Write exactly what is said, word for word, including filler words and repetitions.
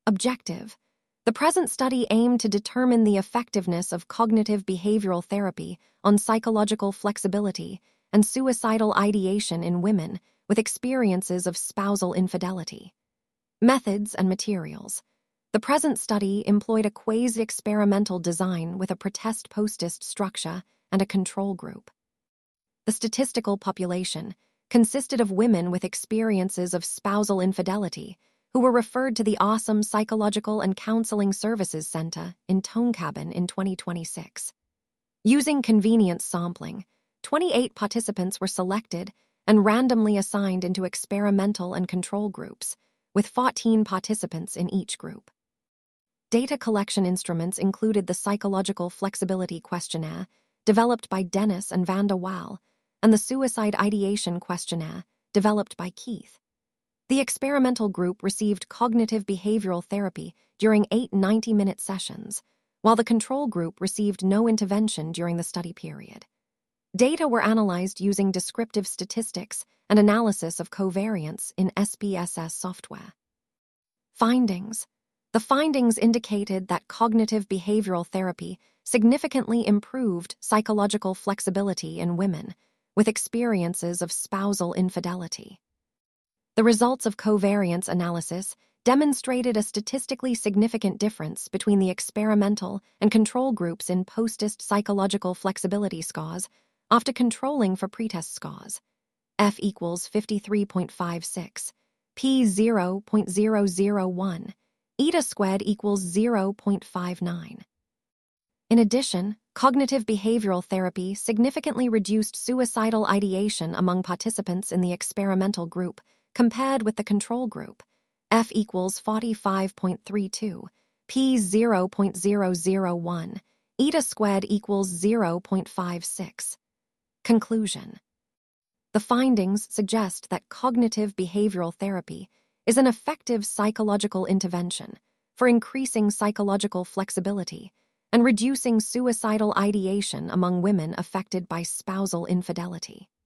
Objective. The present study aimed to determine the effectiveness of cognitive behavioral therapy on psychological flexibility and suicidal ideation in women with experiences of spousal infidelity. Methods and materials. The present study employed a quasi-experimental design with a pretest-post structure and a control group. The statistical population consisted of women with experiences of spousal infidelity who were referred to the Awesome Psychological and Counseling Services Center in Tonekabin in twenty twenty-six. Using convenience sampling, twenty-eight participants were selected and randomly assigned into experimental and control groups, with fourteen participants in each group. Data collection instruments included the Psychological Flexibility Questionnaire, developed by Dennis and Vanda Wall, and the Suicide Ideation Questionnaire, developed by Keith. The experimental group received cognitive behavioral therapy during eight ninety-minute sessions, while the control group received no intervention during the study period. Data were analyzed using descriptive statistics and analysis of covariance in S P S S software. Findings. The findings indicated that cognitive behavioral therapy significantly improved psychological flexibility in women with experiences of spousal infidelity. The results of covariance analysis demonstrated a statistically significant difference between the experimental and control groups in post-test psychological flexibility scores after controlling for pretest scores. F equals fifty-three point five six, P zero point zero zero one, eta squared equals zero point five nine. In addition, cognitive behavioral therapy significantly reduced suicidal ideation among participants in the experimental group compared with the control group. F equals forty-five point three two, P zero point zero zero one, eta squared equals zero point five six. Conclusion. The findings suggest that cognitive behavioral therapy is an effective psychological intervention for increasing psychological flexibility and reducing suicidal ideation among women affected by spousal infidelity.